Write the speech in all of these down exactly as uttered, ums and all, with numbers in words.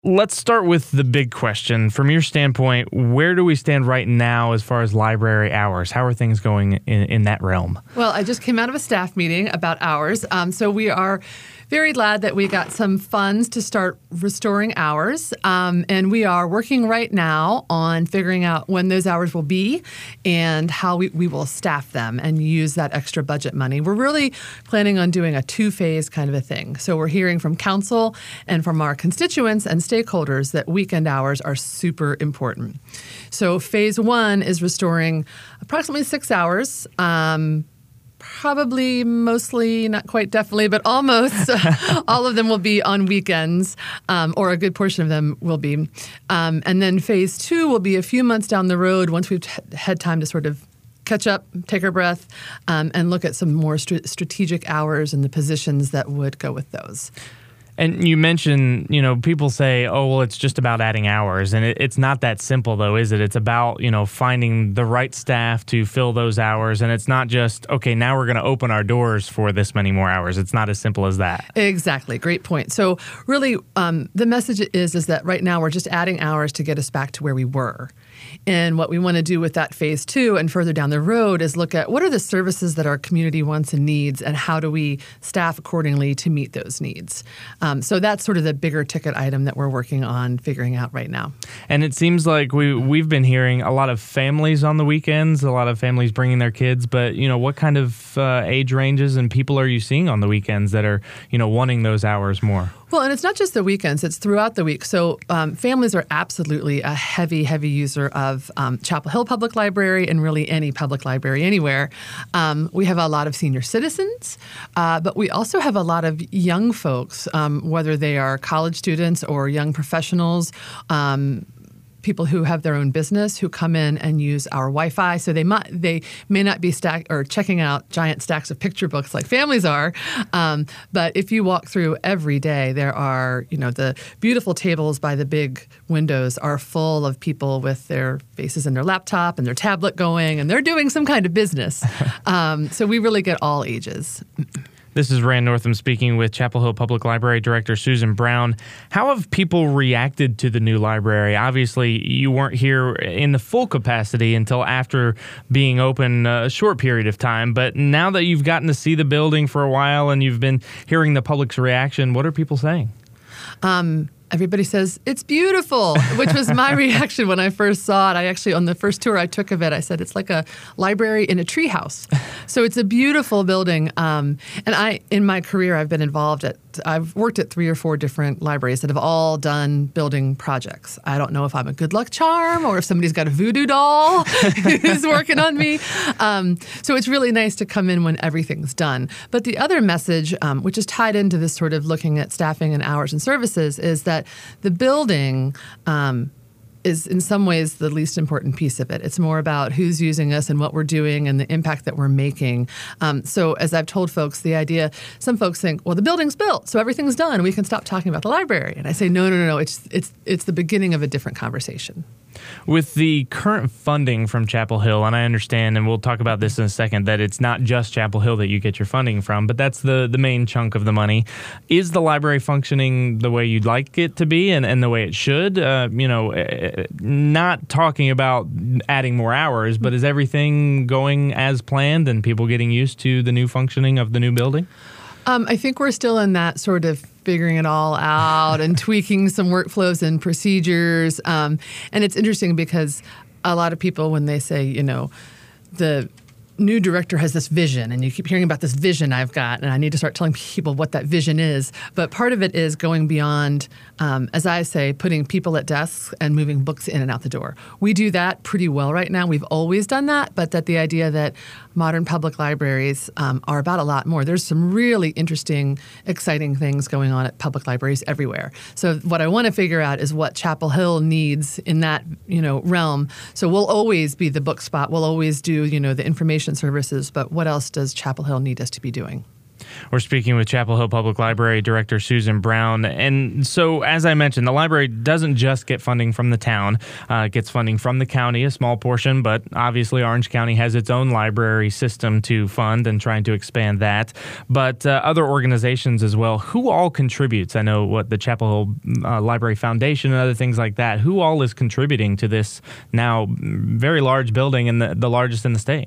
Let's start with the big question. From your standpoint, where do we stand right now as far as library hours? How are things going in, in that realm? Well, I just came out of a staff meeting about hours. Um, so we are very glad that we got some funds to start restoring hours. Um, and we are working right now on figuring out when those hours will be and how we, we will staff them and use that extra budget money. We're really planning on doing a two-phase kind of a thing. So we're hearing from council and from our constituents and stakeholders that weekend hours are super important. So phase one is restoring approximately six hours. Um, Probably, mostly, not quite definitely, but almost all of them will be on weekends, um, or a good portion of them will be. Um, and then phase two will be a few months down the road once we've t- had time to sort of catch up, take our breath, um, and look at some more st- strategic hours and the positions that would go with those. And you mentioned, you know, people say, oh, well, it's just about adding hours. And it, it's not that simple, though, is it? It's about, you know, finding the right staff to fill those hours. And it's not just, okay, now we're going to open our doors for this many more hours. It's not as simple as that. Exactly. Great point. So really, um, the message is, is that right now we're just adding hours to get us back to where we were. And what we want to do with that phase two and further down the road is look at what are the services that our community wants and needs, and how do we staff accordingly to meet those needs. Um, so that's sort of the bigger ticket item that we're working on figuring out right now. And it seems like we, we've been hearing a lot of families on the weekends, a lot of families bringing their kids. But, you know, what kind of uh, age ranges and people are you seeing on the weekends that are, you know, wanting those hours more? Well, and it's not just the weekends, it's throughout the week. So um, families are absolutely a heavy, heavy user of um, Chapel Hill Public Library and really any public library anywhere. Um, we have a lot of senior citizens, uh, but we also have a lot of young folks, um, whether they are college students or young professionals, um, people who have their own business who come in and use our Wi-Fi. So they might they may not be stack or checking out giant stacks of picture books like families are, um, but if you walk through every day, there are, you know, the beautiful tables by the big windows are full of people with their faces in their laptop and their tablet going, and they're doing some kind of business. Um, so we really get all ages. This is Rand Northam speaking with Chapel Hill Public Library Director Susan Brown. How have people reacted to the new library? Obviously, you weren't here in the full capacity until after being open a short period of time, but now that you've gotten to see the building for a while and you've been hearing the public's reaction, what are people saying? Um, everybody says, it's beautiful, which was my reaction when I first saw it. I actually, on the first tour I took of it, I said, it's like a library in a treehouse. So it's a beautiful building. Um, and I, in my career, I've been involved at, I've worked at three or four different libraries that have all done building projects. I don't know if I'm a good luck charm or if somebody's got a voodoo doll who's working on me. Um, so it's really nice to come in when everything's done. But the other message, um, which is tied into this sort of looking at staffing and hours and services, is that the building um, is in some ways the least important piece of it. It's more about who's using us and what we're doing and the impact that we're making. Um, so as I've told folks, the idea, some folks think, well, the building's built, so everything's done. We can stop talking about the library. And I say, no, no, no, no. It's, it's, it's the beginning of a different conversation. With the current funding from Chapel Hill, and I understand, and we'll talk about this in a second, that it's not just Chapel Hill that you get your funding from, but that's the, the main chunk of the money. Is the library functioning the way you'd like it to be and, and the way it should? Uh, you know, not talking about adding more hours, but is everything going as planned and people getting used to the new functioning of the new building? Um, I think we're still in that sort of figuring it all out and tweaking some workflows and procedures. Um, and it's interesting because a lot of people, when they say, you know, the new director has this vision, and you keep hearing about this vision I've got, and I need to start telling people what that vision is. But part of it is going beyond, um, as I say, putting people at desks and moving books in and out the door. We do that pretty well right now. We've always done that, but that the idea that modern public libraries um, are about a lot more. There's some really interesting, exciting things going on at public libraries everywhere. So what I want to figure out is what Chapel Hill needs in that, you know, realm. So we'll always be the book spot. We'll always do, you know, the information services, but what else does Chapel Hill need us to be doing? We're speaking with Chapel Hill Public Library Director Susan Brown. And so, as I mentioned, the library doesn't just get funding from the town. Uh, it gets funding from the county, a small portion, but obviously Orange County has its own library system to fund and trying to expand that. But uh, other organizations as well. Who all contributes? I know what the Chapel Hill uh, Library Foundation and other things like that. Who all is contributing to this now very large building and the, the largest in the state?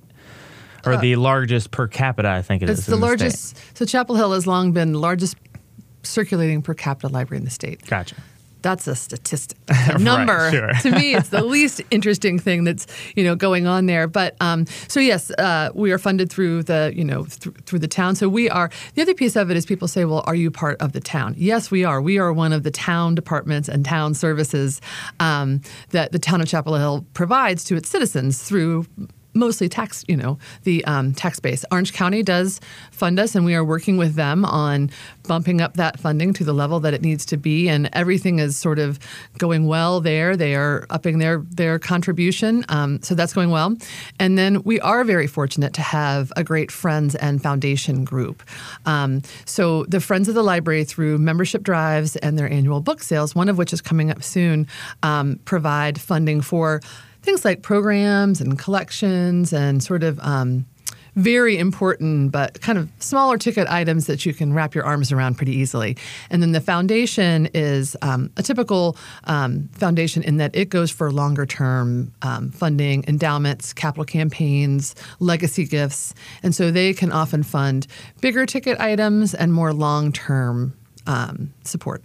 Or the largest per capita, I think it it's is. It's the largest. The so Chapel Hill has long been the largest circulating per capita library in the state. Gotcha. That's a statistic, a number. Right, sure. To me, it's the least interesting thing that's you know going on there. But um, so yes, uh, we are funded through the you know th- through the town. So we are. The other piece of it is people say, well, are you part of the town? Yes, we are. We are one of the town departments and town services um, that the town of Chapel Hill provides to its citizens through mostly tax, you know, the um, tax base. Orange County does fund us, and we are working with them on bumping up that funding to the level that it needs to be, and everything is sort of going well there. They are upping their their contribution, um, so that's going well. And then we are very fortunate to have a great Friends and Foundation group. Um, so the Friends of the Library, through membership drives and their annual book sales, one of which is coming up soon, um, provide funding for things like programs and collections and sort of um, very important but kind of smaller ticket items that you can wrap your arms around pretty easily. And then the foundation is um, a typical um, foundation in that it goes for longer term um, funding, endowments, capital campaigns, legacy gifts. And so they can often fund bigger ticket items and more long-term um, support.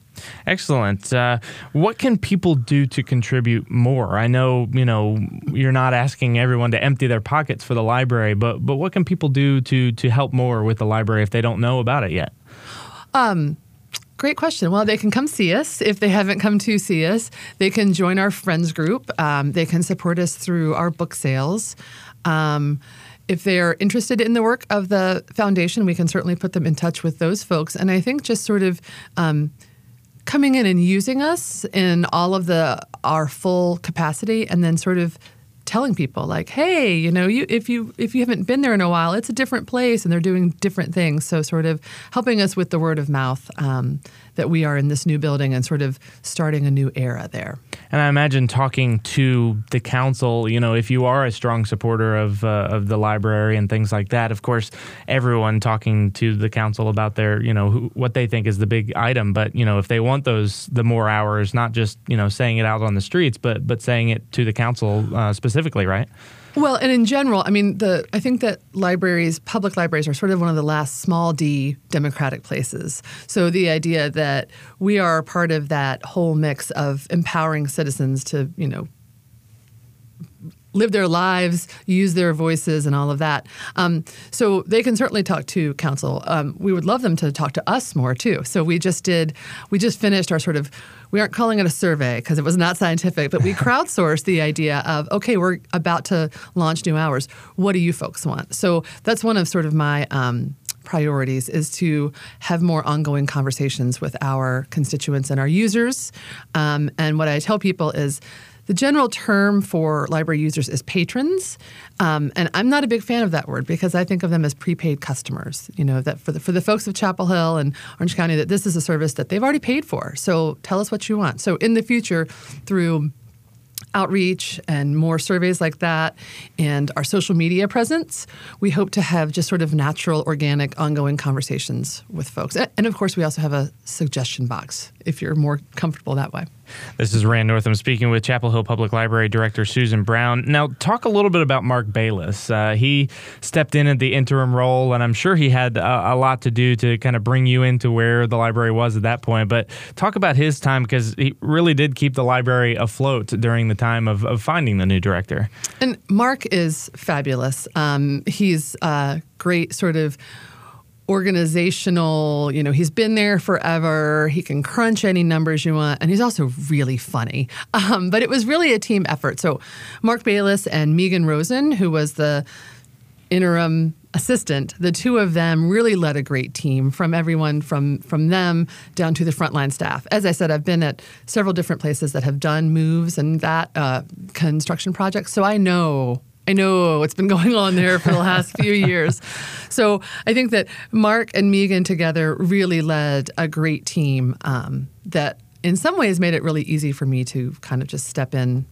Excellent. Uh, what can people do to contribute more? I know, you know, you're not asking everyone to empty their pockets for the library, but but what can people do to to help more with the library if they don't know about it yet? Um, great question. Well, they can come see us if they haven't come to see us. They can join our Friends group. Um, they can support us through our book sales. Um, If they are interested in the work of the foundation, we can certainly put them in touch with those folks. And I think just sort of um, coming in and using us in all of the our full capacity, and then sort of telling people like, hey, you know, you if you if you haven't been there in a while, it's a different place and they're doing different things. So sort of helping us with the word of mouth um, that we are in this new building and sort of starting a new era there. And I imagine talking to the council, you know, if you are a strong supporter of uh, of the library and things like that, of course, everyone talking to the council about their, you know, who, what they think is the big item. But, you know, if they want those, the more hours, not just, you know, saying it out on the streets, but but saying it to the council uh, specifically, right? Well, and in general, I mean, the I think that libraries, public libraries, are sort of one of the last small d democratic places. So the idea that we are part of that whole mix of empowering citizens to, you know, live their lives, use their voices, and all of that. Um, so they can certainly talk to council. Um, we would love them to talk to us more too. So we just did, we just finished our sort of, we aren't calling it a survey because it was not scientific, but we crowdsourced the idea of, okay, we're about to launch new hours. What do you folks want? So that's one of sort of my um, priorities, is to have more ongoing conversations with our constituents and our users. Um, and what I tell people is, the general term for library users is patrons, um, and I'm not a big fan of that word because I think of them as prepaid customers. You know, that for the for the folks of Chapel Hill and Orange County, that this is a service that they've already paid for. So tell us what you want. So in the future, through outreach and more surveys like that and our social media presence, we hope to have just sort of natural, organic, ongoing conversations with folks. And of course, we also have a suggestion box if you're more comfortable that way. This is Rand Northam speaking with Chapel Hill Public Library Director Susan Brown. Now, talk a little bit about Mark Bayless. Uh, he stepped in at the interim role, and I'm sure he had a, a lot to do to kind of bring you into where the library was at that point. But talk about his time, because he really did keep the library afloat during the time of, of finding the new director. And Mark is fabulous. Um, he's a great sort of organizational, you know, he's been there forever. He can crunch any numbers you want. And he's also really funny. Um, but it was really a team effort. So Mark Bayless and Megan Rosen, who was the interim assistant, the two of them really led a great team, from everyone from from them down to the frontline staff. As I said, I've been at several different places that have done moves and that uh, construction projects. So I know I know what's been going on there for the last few years. So I think that Mark and Megan together really led a great team um, that in some ways made it really easy for me to kind of just step in.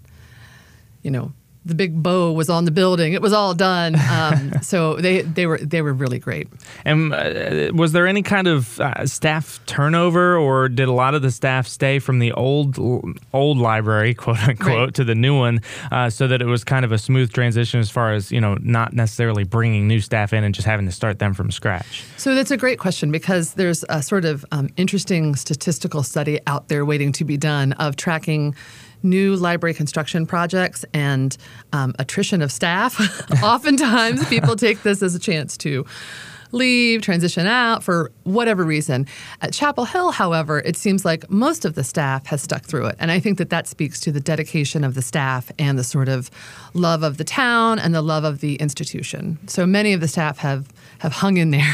You know, the big bow was on the building. It was all done. Um, so they, they were they were really great. And uh, was there any kind of uh, staff turnover, or did a lot of the staff stay from the old old library, quote unquote, right, to the new one, uh, so that it was kind of a smooth transition as far as, you know, not necessarily bringing new staff in and just having to start them from scratch? So that's a great question, because there's a sort of um, interesting statistical study out there waiting to be done of tracking new library construction projects and um, attrition of staff. Oftentimes, people take this as a chance to leave, transition out for whatever reason. At Chapel Hill, however, it seems like most of the staff has stuck through it. And I think that that speaks to the dedication of the staff and the sort of love of the town and the love of the institution. So many of the staff have, have hung in there.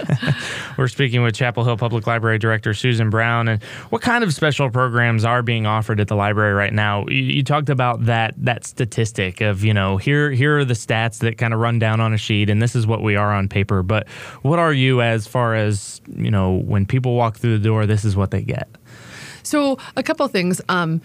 We're speaking with Chapel Hill Public Library Director Susan Brown. And what kind of special programs are being offered at the library right now? You, you talked about that that statistic of, you know, here here are the stats that kind of run down on a sheet, and this is what we are on paper. But what are you as far as, you know, when people walk through the door, this is what they get? So a couple of things. Um,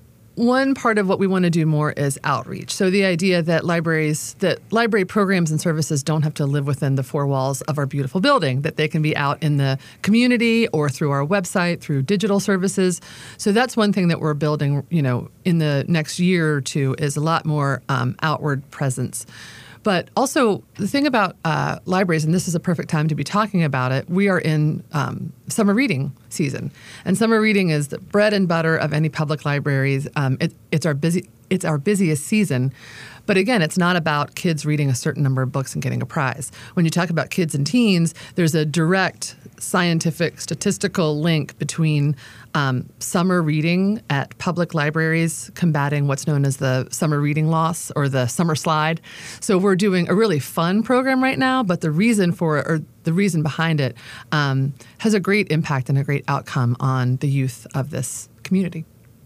One part of what we want to do more is outreach. So the idea that libraries, that library programs and services don't have to live within the four walls of our beautiful building, that they can be out in the community or through our website, through digital services. So that's one thing that we're building, you know, in the next year or two, is a lot more um, outward presence. But also the thing about uh, libraries, and this is a perfect time to be talking about it, we are in um, summer reading season. And summer reading is the bread and butter of any public libraries. Um, it, it's our busy, it's our busiest season. But again, it's not about kids reading a certain number of books and getting a prize. When you talk about kids and teens, there's a direct scientific statistical link between um, summer reading at public libraries combating what's known as the summer reading loss or the summer slide. So we're doing a really fun program right now, but the reason for it, or the reason behind it, um, has a great impact and a great outcome on the youth of this community.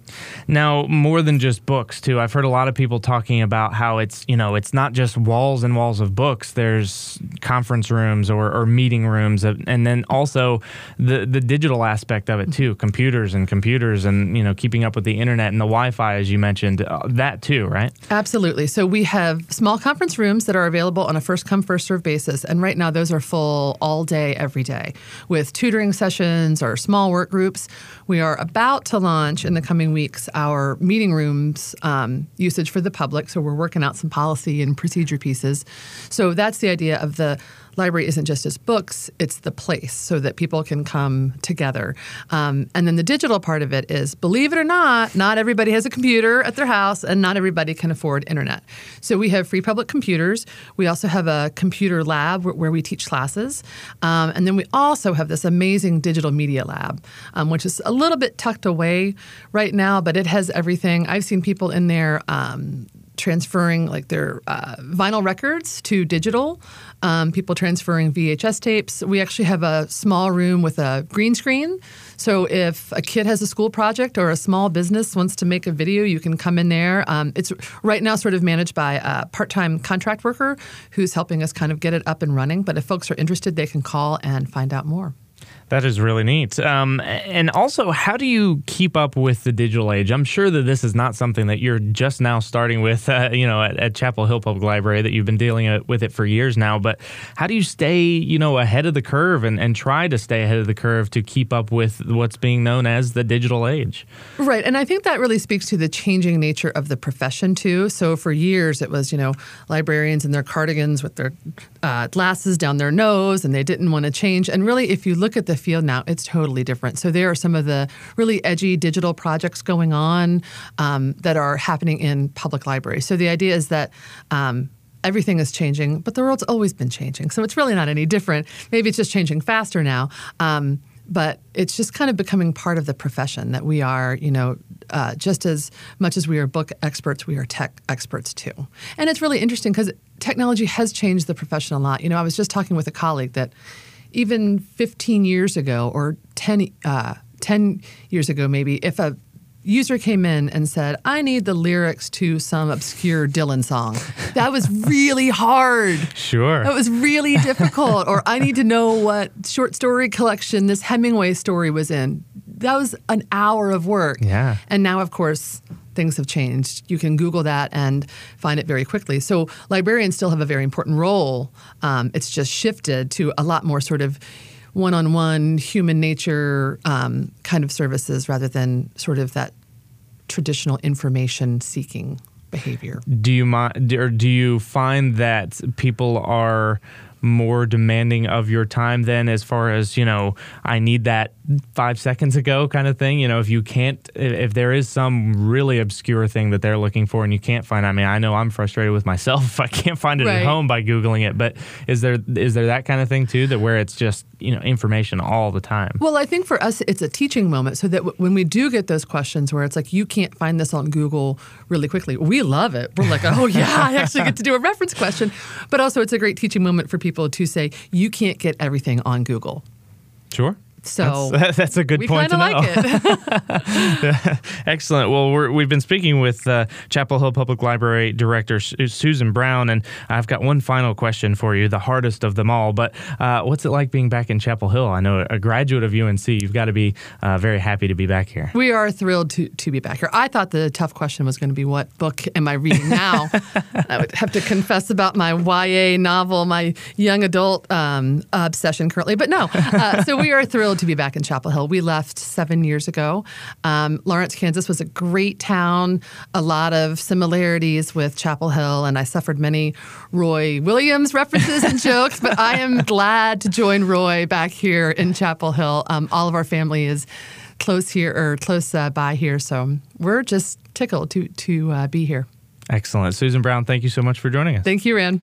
Now, more than just books, too. I've heard a lot of people talking about how it's, you know, it's not just walls and walls of books. There's conference rooms or, or meeting rooms. And then also the, the digital aspect of it, too. Computers and computers and, you know, keeping up with the internet and the Wi-Fi, as you mentioned. Uh, that, too, right? Absolutely. So we have small conference rooms that are available on a first-come, first-served basis. And right now, those are full all day, every day, with tutoring sessions or small work groups. We are about to launch in the coming weeks our meeting rooms um, usage for the public. So we're working out some policy and procedure pieces. So that's the idea of the library isn't just as books, it's the place so that people can come together. Um, and then the digital part of it is, believe it or not, not everybody has a computer at their house and not everybody can afford internet. So we have free public computers. We also have a computer lab where, where we teach classes. Um, and then we also have this amazing digital media lab, um, which is a little bit tucked away right now, but it has everything. I've seen people in there um, transferring like their uh, vinyl records to digital, um, people transferring V H S tapes. We actually have a small room with a green screen. So if a kid has a school project or a small business wants to make a video, you can come in there. Um, it's right now sort of managed by a part-time contract worker who's helping us kind of get it up and running. But if folks are interested, they can call and find out more. That is really neat. Um, and also, how do you keep up with the digital age? I'm sure that this is not something that you're just now starting with, uh, you know, at, at Chapel Hill Public Library, that you've been dealing with it for years now. But how do you stay, you know, ahead of the curve and, and try to stay ahead of the curve to keep up with what's being known as the digital age? Right. And I think that really speaks to the changing nature of the profession, too. So for years, it was, you know, librarians in their cardigans with their uh, glasses down their nose, and they didn't want to change. And really, if you look at the field now, it's totally different. So there are some of the really edgy digital projects going on um, that are happening in public libraries. So the idea is that um, everything is changing, but the world's always been changing. So it's really not any different. Maybe it's just changing faster now. Um, but it's just kind of becoming part of the profession that we are, you know, uh, just as much as we are book experts, we are tech experts too. And it's really interesting because technology has changed the profession a lot. You know, I was just talking with a colleague that even fifteen years ago or ten, uh, ten years ago maybe, if a user came in and said, I need the lyrics to some obscure Dylan song. That was really hard. Sure. That was really difficult. Or I need to know what short story collection this Hemingway story was in. That was an hour of work. Yeah. And now, of course, things have changed. You can Google that and find it very quickly. So librarians still have a very important role. Um, it's just shifted to a lot more sort of one-on-one human nature um, kind of services rather than sort of that traditional information-seeking behavior. Do you mind, or do you find that people are more demanding of your time then, as far as, you know, I need that five seconds ago kind of thing? You know, if you can't, if there is some really obscure thing that they're looking for and you can't find, I mean, I know I'm frustrated with myself if I can't find it right. at home by Googling it, but is there is there that kind of thing too, that where it's just, you know, information all the time? Well, I think for us, it's a teaching moment, so that w- when we do get those questions where it's like, you can't find this on Google really quickly, we love it. We're like, oh yeah, I actually get to do a reference question. But also it's a great teaching moment for people to say, you can't get everything on Google. Sure. So that's, that's a good we point to know. like it. Excellent. Well, we're, we've been speaking with uh, Chapel Hill Public Library Director Su- Susan Brown, and I've got one final question for you, the hardest of them all. But uh, what's it like being back in Chapel Hill? I know, a graduate of U N C, you've got to be uh, very happy to be back here. We are thrilled to, to be back here. I thought the tough question was going to be, what book am I reading now? I would have to confess about my Y A novel, my young adult um, obsession currently. But no, uh, so we are thrilled to be back in Chapel Hill. We left seven years ago. Um, Lawrence, Kansas was a great town, a lot of similarities with Chapel Hill, and I suffered many Roy Williams references and jokes, but I am glad to join Roy back here in Chapel Hill. Um, all of our family is close here, or close uh, by here, so we're just tickled to, to uh, be here. Excellent. Susan Brown, thank you so much for joining us. Thank you, Rand.